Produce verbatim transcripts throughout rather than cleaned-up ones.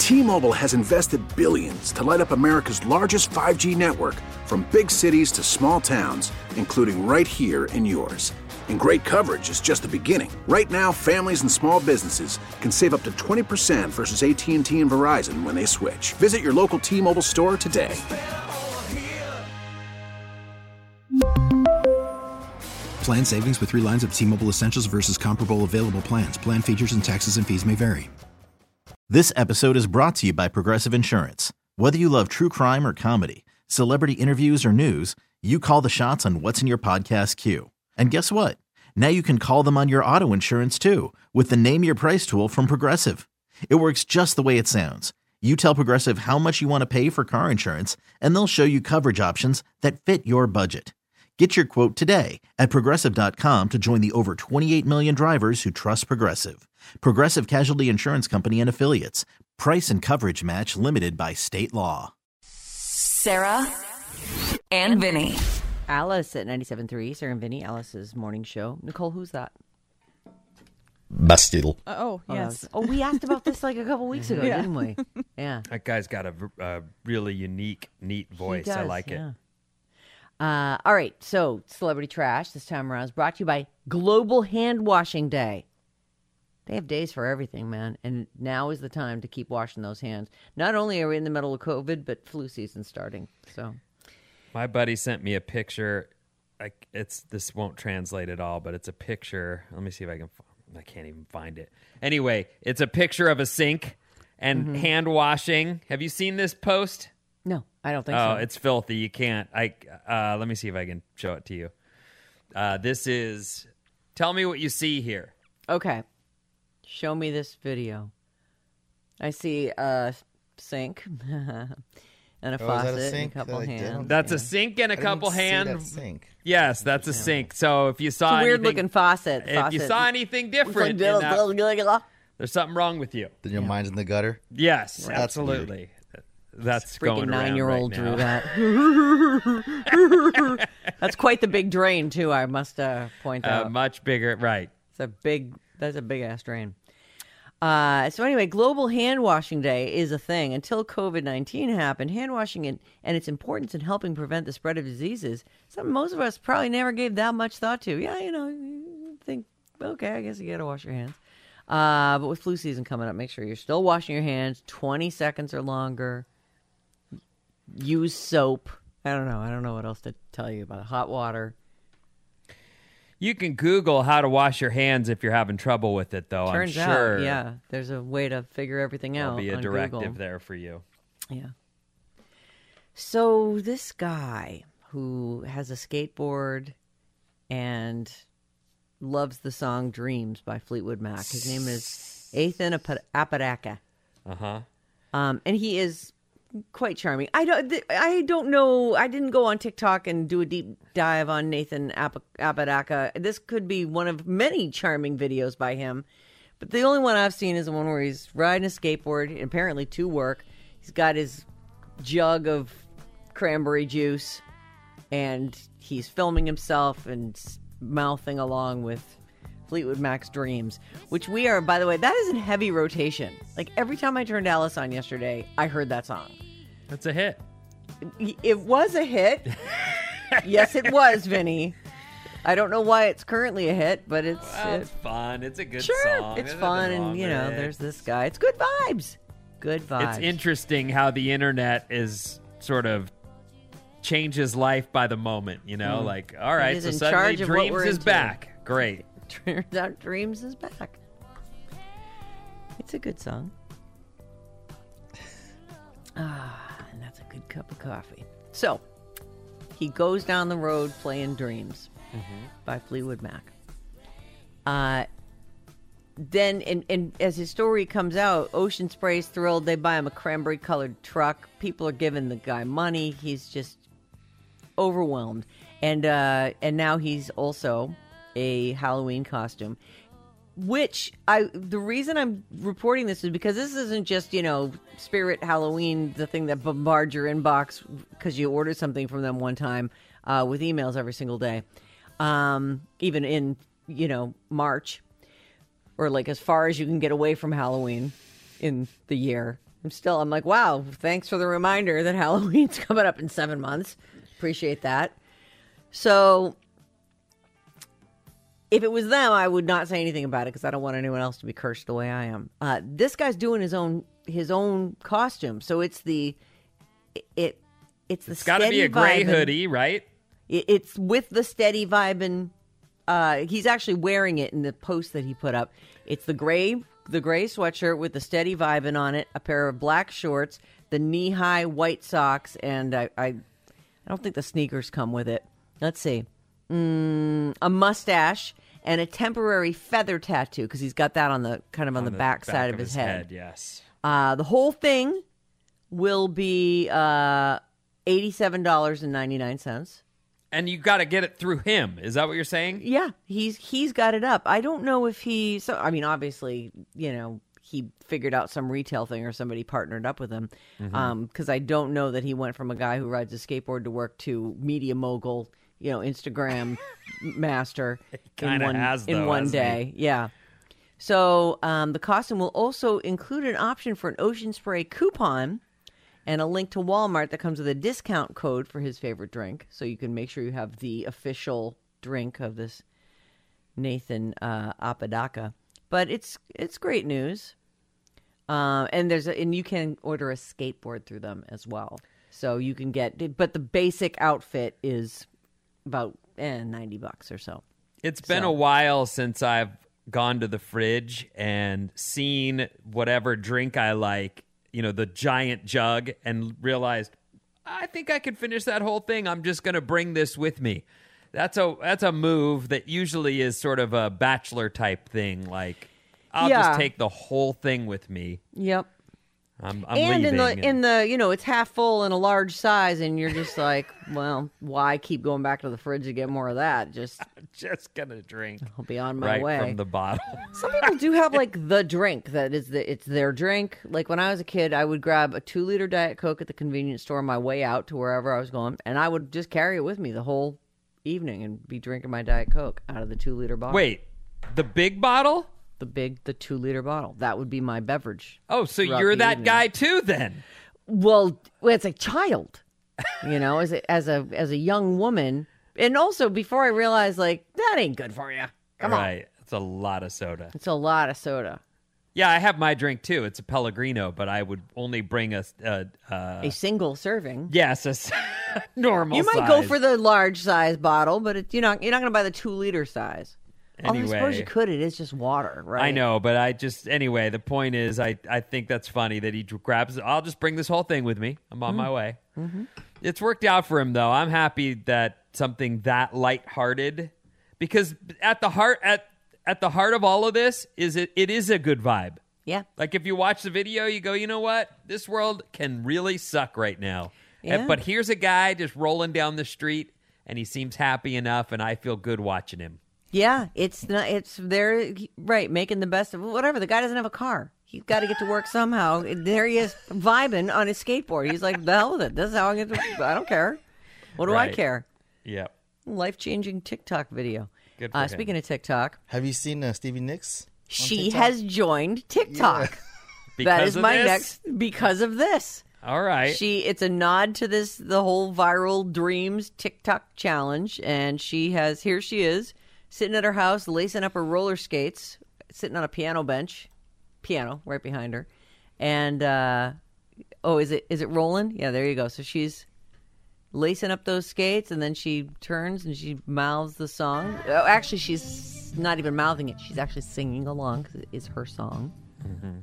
T-Mobile has invested billions to light up America's largest five G network, from big cities to small towns, including right here in yours. And great coverage is just the beginning. Right now, families and small businesses can save up to twenty percent versus A T and T and Verizon when they switch. Visit your local T-Mobile store today. Plan savings with three lines of T-Mobile Essentials versus comparable available plans. Plan features and taxes and fees may vary. This episode is brought to you by Progressive Insurance. Whether you love true crime or comedy, celebrity interviews or news, you call the shots on what's in your podcast queue. And guess what? Now you can call them on your auto insurance too with the Name Your Price tool from Progressive. It works just the way it sounds. You tell Progressive how much you want to pay for car insurance, and they'll show you coverage options that fit your budget. Get your quote today at Progressive dot com to join the over twenty-eight million drivers who trust Progressive. Progressive Casualty Insurance Company and Affiliates. Price and coverage match limited by state law. Sarah and Vinny. Alice at ninety-seven point three, Sarah and Vinny, Alice's morning show. Nicole, who's that? Bastille. Uh, oh, Oh, yes. that was- oh, we asked about this like a couple weeks ago, Yeah. didn't we? Yeah. That guy's got a, a really unique, neat voice. He does, I like yeah. it. Uh, all right, so Celebrity Trash this time around is brought to you by Global Hand Washing Day. They have days for everything, man, and now is the time to keep washing those hands. Not only are we in the middle of COVID, but flu season's starting, so... My buddy sent me a picture. I, it's this won't translate at all, but it's a picture. Let me see if I can. I can't even find it. Anyway, it's a picture of a sink and Mm-hmm. hand washing. Have you seen this post? No, I don't think Oh, so. it's filthy. You can't. I. Uh, let me see if I can show it to you. Uh, this is. Tell me what you see here. Okay. Show me this video. I see a sink and a Oh, is that a faucet and a sink? couple That I hands. didn't- That's Yeah. a sink and a I didn't couple see that hand. sink. Yes, that's a sink. So if you saw It's a weird anything, looking faucet. if faucet. you saw anything different, in that, there's something wrong with you. Then your mind's in the gutter. Yes, That's absolutely. That's going Freaking around nine-year-old right now. drew that. That's quite the big drain, too, I must uh, point Uh, out. much bigger, right? It's a big, that's a big-ass drain. Uh, so anyway, Global Hand Washing Day is a thing. Until COVID nineteen happened, hand washing and, and its importance in helping prevent the spread of diseases, something most of us probably never gave that much thought to. Yeah, you know, you think, okay, I guess you got to wash your hands. Uh, but with flu season coming up, make sure you're still washing your hands twenty seconds or longer. Use soap. I don't know. I don't know what else to tell you about it. Hot water. You can Google how to wash your hands if you're having trouble with it, though. Turns I'm sure out, yeah, there's a way to figure everything there'll out. be a on directive Google. there for you. Yeah. So this guy who has a skateboard and loves the song Dreams by Fleetwood Mac. His name is Ethan Ap- Apodaca. Uh-huh. Um, and he is quite charming. I don't th- I don't know. I didn't go on TikTok and do a deep dive on Nathan Ap- Apodaca. This could be one of many charming videos by him. But the only one I've seen is the one where he's riding a skateboard, apparently to work. He's got his jug of cranberry juice, and he's filming himself and s- mouthing along with Fleetwood Mac's Dreams, which we are, by the way, that is in heavy rotation. Like, every time I turned Alice on yesterday, I heard that song. That's a hit. It was a hit. Yes, it was, Vinny. I don't know why it's currently a hit, but it's... Well, it- it's fun. It's a good sure, song. it's There's fun, nothing wrong and, you with know, it. there's this guy. It's good vibes. Good vibes. It's interesting how the internet is sort of changes life by the moment, you know? Mm. Like, all right, is so in suddenly charge of what Dreams we're is into. back. Great. Turns out Dreams is back. It's a good song. Ah, and that's a good cup of coffee. So, he goes down the road playing Dreams by Fleetwood Mac. Uh, then, and, and as his story comes out, Ocean Spray's thrilled. They buy him a cranberry-colored truck. People are giving the guy money. He's just overwhelmed. And uh, and now he's also a Halloween costume. Which I the reason I'm reporting this is because this isn't just, you know, Spirit Halloween, the thing that bombards your inbox because you ordered something from them one time uh, with emails every single day, um, even in, you know, March, or like as far as you can get away from Halloween in the year. I'm still, I'm like, wow, thanks for the reminder that Halloween's coming up in seven months. Appreciate that. So if it was them, I would not say anything about it because I don't want anyone else to be cursed the way I am. Uh, this guy's doing his own his own costume, so it's the it it's the It's got to be a gray hoodie, right? It, it's with the steady vibin'. Uh, he's actually wearing it in the post that he put up. It's the gray the gray sweatshirt with the steady vibin' on it, a pair of black shorts, the knee high white socks, and I I, I don't think the sneakers come with it. Let's see. Mm, a mustache and a temporary feather tattoo because he's got that on the kind of on, on the, the back, back side of, of his, his head. head. Yes. Uh, the whole thing will be uh, eighty-seven dollars and ninety-nine cents. And you got to get it through him. Is that what you're saying? Yeah, he's he's got it up. I don't know if he. So I mean, obviously, you know, he figured out some retail thing or somebody partnered up with him. Because mm-hmm. um, I don't know that he went from a guy who rides a skateboard to work to media mogul. You know, Instagram master in one has, though, in one day. He? Yeah. So um, the costume will also include an option for an Ocean Spray coupon and a link to Walmart that comes with a discount code for his favorite drink. So you can make sure you have the official drink of this Nathan uh, Apodaca. But it's it's great news. Uh, and there's a, and you can order a skateboard through them as well. So you can get, but the basic outfit is about eh, ninety bucks or so. It's been so. a while since I've gone to the fridge and seen whatever drink I like, you know, the giant jug, and realized I think I could finish that whole thing. I'm just going to bring this with me. That's a that's a move that usually is sort of a bachelor type thing. Like, I'll yeah. just take the whole thing with me. Yep. I'm, I'm and leaving. in the and... in the you know, it's half full in a large size, and you're just like, well, why keep going back to the fridge to get more of that? Just I'm just gonna drink. I'll be on my right way from the bottle. Some people do have like the drink that is the it's their drink. Like when I was a kid, I would grab a two liter Diet Coke at the convenience store on my way out to wherever I was going, and I would just carry it with me the whole evening and be drinking my Diet Coke out of the two liter bottle. Wait, the big bottle? The big, the two liter bottle. That would be my beverage. Oh, so you're that evening. guy too, then? Well, as a child, you know, as a, as a as a young woman, and also before I realized, like, that ain't good for you. Come right. on, Right, it's a lot of soda. It's a lot of soda. Yeah, I have my drink too. It's a Pellegrino, but I would only bring a a, uh, a single serving. Yes, a normal. You might size. go for the large size bottle, but it, you're not you're not going to buy the two liter size. Anyway, Although I suppose you could. It is just water, right? I know, but I just anyway. The point is, I, I think that's funny that he grabs. I'll just bring this whole thing with me. I'm on mm-hmm. my way. Mm-hmm. It's worked out for him, though. I'm happy that something that lighthearted, because at the heart at at the heart of all of this is it it is a good vibe. Yeah. Like if you watch the video, you go, you know what? This world can really suck right now. Yeah. And, but here's a guy just rolling down the street, and he seems happy enough, and I feel good watching him. Yeah, it's not. It's there, right? Making the best of whatever. The guy doesn't have a car. He's got to get to work somehow. There he is, vibing on his skateboard. He's like, "The hell with it. This is how I get to. I don't care. What do right. I care?" Yeah. Life changing TikTok video. Good for uh, him. Speaking of TikTok, have you seen uh, Stevie Nicks? She TikTok? has joined TikTok. Yeah. That is of my this? next because of this. All right. She it's a nod to this the whole viral dreams TikTok challenge, and she has here she is. Sitting at her house, lacing up her roller skates, sitting on a piano bench, piano right behind her, and uh, oh, is it is it rolling? Yeah, there you go. So she's lacing up those skates, and then she turns and she mouths the song. Oh, actually, she's not even mouthing it; she's actually singing along because it is her song. Mm-hmm.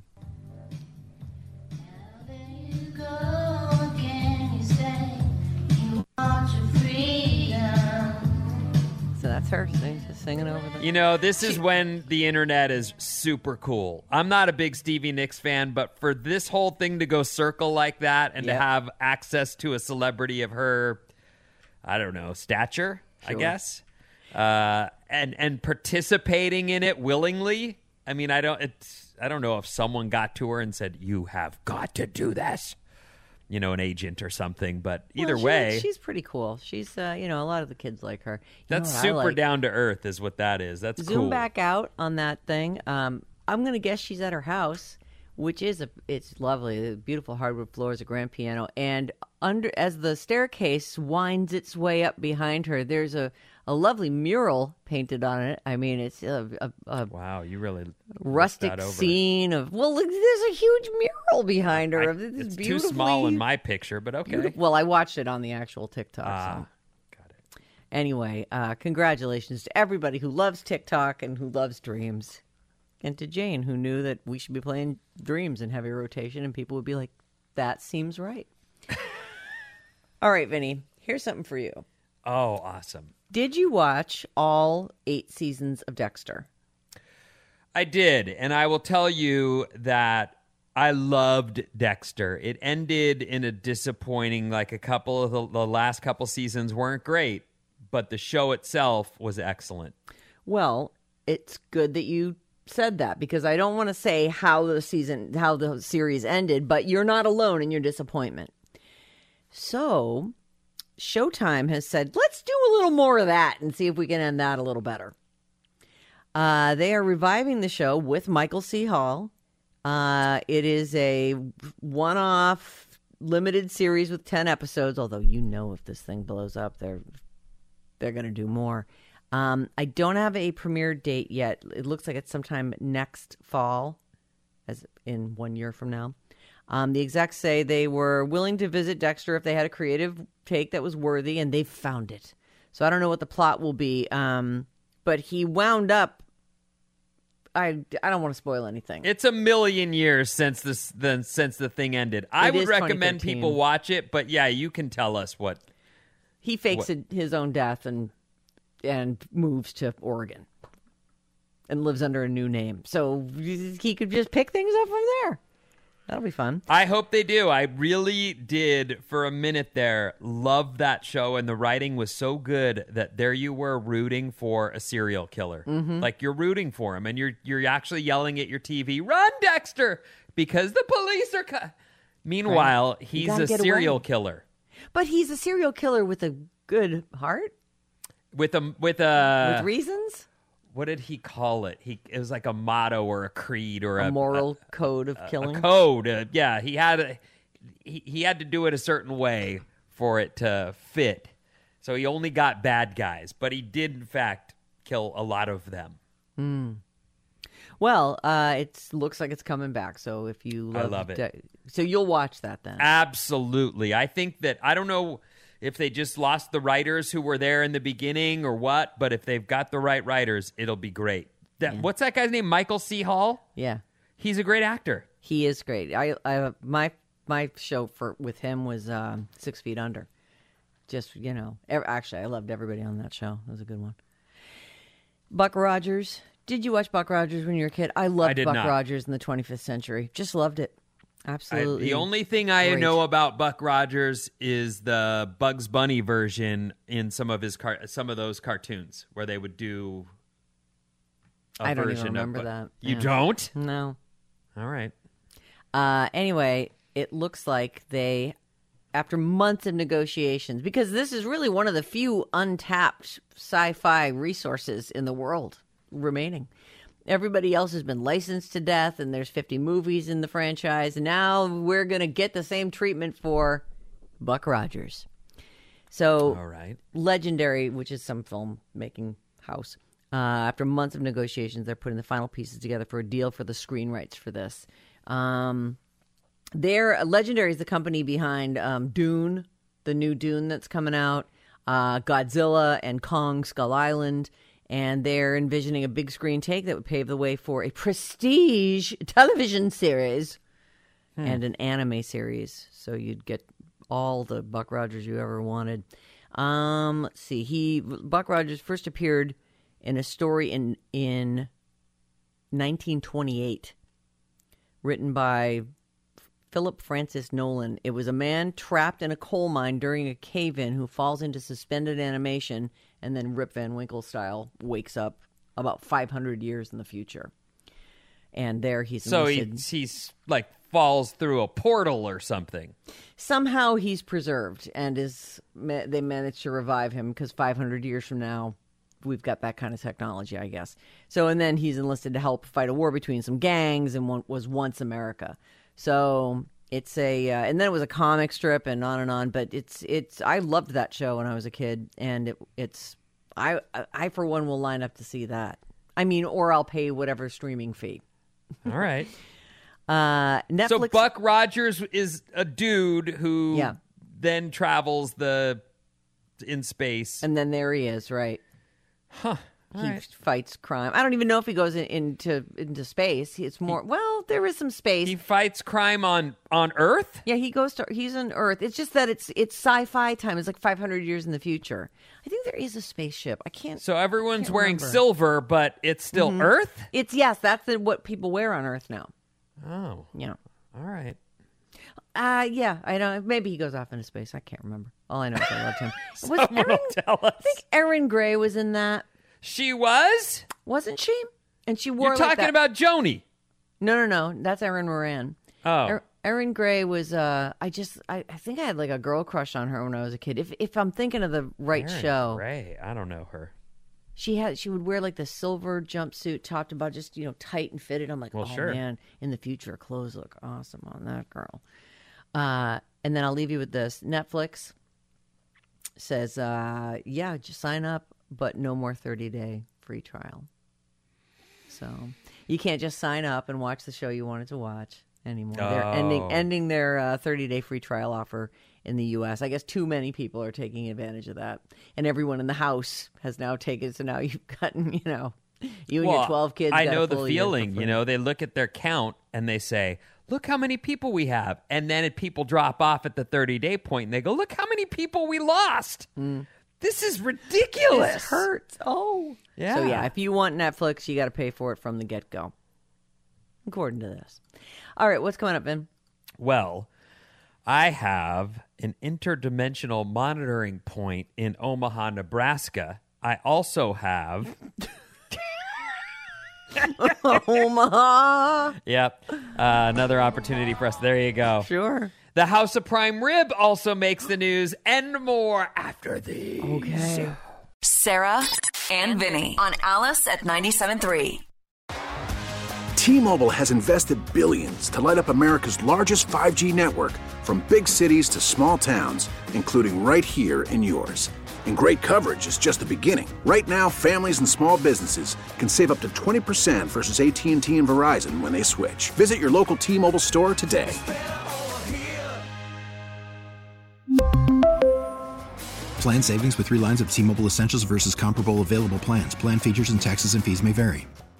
So that's her sing, singing over the... You know, this is when the internet is super cool. I'm not a big Stevie Nicks fan, but for this whole thing to go circle like that and Yep. to have access to a celebrity of her, I don't know, stature, I Sure. guess, uh, and and participating in it willingly. I mean, I don't. It's. I don't know if someone got to her and said, "You have got to do this." You know, an agent or something, but either Well, she- way, she's pretty cool. She's, uh, you know, a lot of the kids like her. You that's know what I super like? down to earth, is what that is. That's Zoom cool. back out on that thing. Um, I'm going to guess she's at her house which is a it's lovely. The beautiful hardwood floors, a grand piano, and under as the staircase winds its way up behind her, there's a, a lovely mural painted on it. I mean, it's a, a, a Wow, you really rustic looked that over. scene of well, look, there's a huge mural behind her. I, of this it's too beautifully small in my picture, but okay. beautiful- Well, I watched it on the actual TikTok. Ah, so. got it. Anyway, uh, congratulations to everybody who loves TikTok and who loves Dreams. And to Jane, who knew that we should be playing Dreams in heavy rotation, and people would be like, that seems right. All right, Vinny, here's something for you. Oh, awesome. Did you watch all eight seasons of Dexter? I did, and I will tell you that I loved Dexter. It ended in a disappointing, like a couple of the, the last couple seasons weren't great, but the show itself was excellent. Well, it's good that you said that because I don't want to say how the season, how the series ended, but you're not alone in your disappointment. So, Showtime has said, let's do a little more of that and see if we can end that a little better. Uh, they are reviving the show with Michael C. Hall. Uh, it is a one-off limited series with ten episodes, although you know if this thing blows up, they're they're going to do more. Um, I don't have a premiere date yet. It looks like it's sometime next fall, as in one year from now. Um, the execs say they were willing to visit Dexter if they had a creative take that was worthy, and they've found it. So I don't know what the plot will be, um, but he wound up. I, I don't want to spoil anything. It's a million years since this then since the thing ended. I It would is recommend twenty thirteen. people watch it, but yeah, you can tell us what. He fakes What? it- his own death and and moves to Oregon and lives under a new name. So he could just pick things up from there. That'll be fun. I hope they do. I really did, for a minute there, love that show, and the writing was so good that there you were rooting for a serial killer. Mm-hmm. Like, you're rooting for him, and you're you're actually yelling at your T V, "Run, Dexter!" because the police are... Co-. Meanwhile, he's gotta a get serial away. killer But he's a serial killer with a good heart, with a with a with reasons, what did he call it? He it was like a motto or a creed or a, a moral code of a, killing. a code. Uh, yeah, he had a, he he had to do it a certain way for it to fit. So he only got bad guys, but he did in fact kill a lot of them. Well, uh, it looks like it's coming back. So if you I love, love it. De- so you'll watch that then. Absolutely. I think that I don't know if they just lost the writers who were there in the beginning or what, but if they've got the right writers, it'll be great. That, What's that guy's name? Michael C. Hall? Yeah, He's a great actor. he is great. I, I my my show for with him was um, Six Feet Under. Just you know, ev- actually, I loved everybody on that show. It was a good one. Buck Rogers. Did you watch Buck Rogers when you were a kid? I loved I did Buck not. Rogers in the twenty-fifth century. Just loved it. I, Absolutely. the only thing I great. know about Buck Rogers is the Bugs Bunny version in some of his car- some of those cartoons where they would do. a I don't even version remember of Bu- that. You Yeah. don't? No. All right. Uh, anyway, it looks like they, after months of negotiations, because this is really one of the few untapped sci-fi resources in the world remaining. Everybody else has been licensed to death, and there's fifty movies in the franchise. And now we're going to get the same treatment for Buck Rogers. So, All right. Legendary, which is some filmmaking house, uh, after months of negotiations, they're putting the final pieces together for a deal for the screen rights for this. Um, they're Legendary is the company behind um, Dune, the new Dune that's coming out, uh, Godzilla and Kong Skull Island, and they're envisioning a big screen take that would pave the way for a prestige television series and an anime series. So you'd get all the Buck Rogers you ever wanted. Um, let's see. He Buck Rogers first appeared in a story in in nineteen twenty-eight, written by Philip Francis Nolan. It was a man trapped in a coal mine during a cave-in who falls into suspended animation, and then Rip Van Winkle style wakes up about five hundred years in the future. And there he's So he, enlisted. he's like falls through a portal or something. Somehow he's preserved, and is they managed to revive him because five hundred years from now, we've got that kind of technology, I guess. So, and then he's enlisted to help fight a war between some gangs and one was Once America. So it's a, uh, and then it was a comic strip and on and on. But it's, it's, I loved that show when I was a kid, and it, it's, I, I for one will line up to see that. I mean, or I'll pay whatever streaming fee. All right. Uh, Netflix. So Buck Rogers is a dude who Yeah. then travels the in space. And then there he is, right? Huh. All He right. fights crime. I don't even know if he goes in, into into space. It's more, well, there is some space. He fights crime on on Earth? Yeah, he goes to, he's on Earth. It's just that it's it's sci-fi time. It's like five hundred years in the future. I think there is a spaceship. I can't. So everyone's can't wearing remember. silver, but it's still Mhm. Earth? It's, yes, that's the, what people wear on Earth now. Oh. Yeah. All right. Uh, yeah, I don't, maybe he goes off into space. I can't remember. All I know is I loved him. Was Someone Erin, will tell us. I think Erin Gray was in that. She was? Wasn't she? And she wore You're like talking that- about Joni. No, no, no. That's Erin Moran. Oh. Er- Erin Gray was. Uh, I just. I, I think I had like a girl crush on her when I was a kid. If if I'm thinking of the right Erin show, Gray. I don't know her. she had. She would wear like the silver jumpsuit, topped about just you know tight and fitted. I'm like, Well, oh sure. man, in the future, clothes look awesome on that girl. Uh, and then I'll leave you with this. Netflix says, uh, yeah, just sign up, but no more thirty day free trial. So you can't just sign up and watch the show you wanted to watch anymore. They're ending Oh. ending their uh, thirty day free trial offer in the U S. I guess too many people are taking advantage of that, and everyone in the house has now taken. So now you've gotten, you know, you and Well, your twelve kids. I got a know the full year for feeling. You free. know, they look at their count and they say, look how many people we have. And then it, people drop off at the thirty-day point and they go, look how many people we lost. This is ridiculous. This hurts. Oh. Yeah. So yeah, if you want Netflix, you got to pay for it from the get go. According to this. All right, what's coming up, Ben? Well, I have an interdimensional monitoring point in Omaha, Nebraska. I also have, Omaha. yep, uh, another opportunity for us. There you go. Sure. The House of Prime Rib also makes the news, and more after these. Okay. Sarah and Vinny on Alice at ninety-seven point three. T-Mobile has invested billions to light up America's largest five G network, from big cities to small towns, including right here in yours. And great coverage is just the beginning. Right now, families and small businesses can save up to twenty percent versus A T and T and Verizon when they switch. Visit your local T-Mobile store today. Plan savings with three lines of T-Mobile Essentials versus comparable available plans. Plan features and taxes and fees may vary.